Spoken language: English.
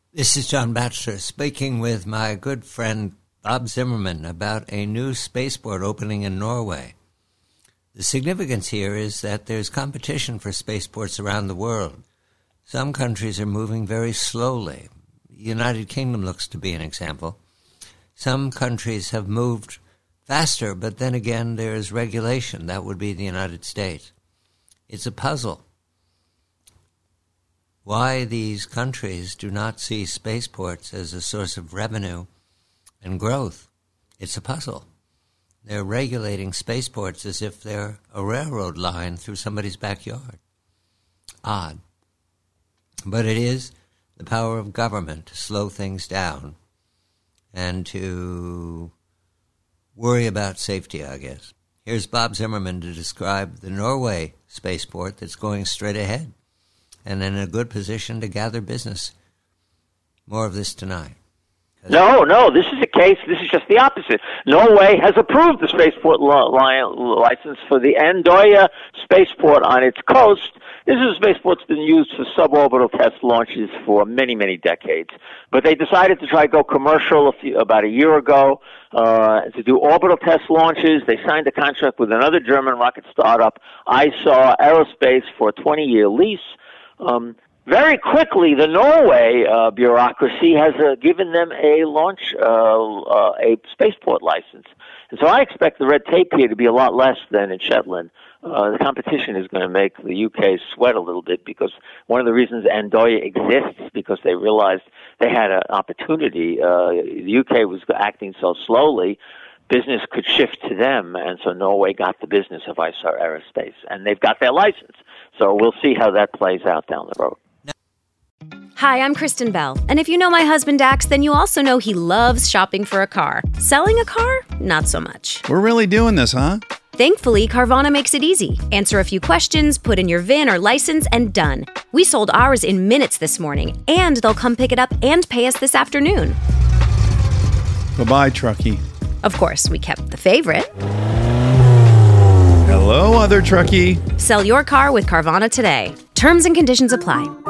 This is John Batchelor speaking with my good friend Bob Zimmerman about a new spaceport opening in Norway. The significance here is that there's competition for spaceports around the world. Some countries are moving very slowly. The United Kingdom looks to be an example. Some countries have moved faster, but then again there's regulation. That would be the United States. It's a puzzle. Why these countries do not see spaceports as a source of revenue and growth, it's a puzzle. They're regulating spaceports as if they're a railroad line through somebody's backyard. Odd. But it is the power of government to slow things down and to worry about safety, I guess. Here's Bob Zimmerman to describe the Norway spaceport that's going straight ahead and in a good position to gather business. More of this tonight. No, this is just the opposite. Norway has approved the spaceport license for the Andøya spaceport on its coast. This is a spaceport that's been used for suborbital test launches for many, many decades. But they decided to try to go commercial about a year ago to do orbital test launches. They signed a contract with another German rocket startup, ISAR Aerospace, for a 20-year lease. Very quickly, the Norway bureaucracy has given them a spaceport license. And so I expect the red tape here to be a lot less than in Shetland. The competition is going to make the UK sweat a little bit, because one of the reasons Andøya exists because they realized they had an opportunity. The UK was acting so slowly, business could shift to them, and so Norway got the business of ISAR Aerospace, and they've got their license. So we'll see how that plays out down the road. Hi, I'm Kristen Bell, and if you know my husband Dax, then you also know he loves shopping for a car. Selling a car? Not so much. We're really doing this, huh? Thankfully, Carvana makes it easy. Answer a few questions, put in your VIN or license, and done. We sold ours in minutes this morning, and they'll come pick it up and pay us this afternoon. Bye-bye, truckie. Of course, we kept the favorite. Hello, other truckie. Sell your car with Carvana today. Terms and conditions apply.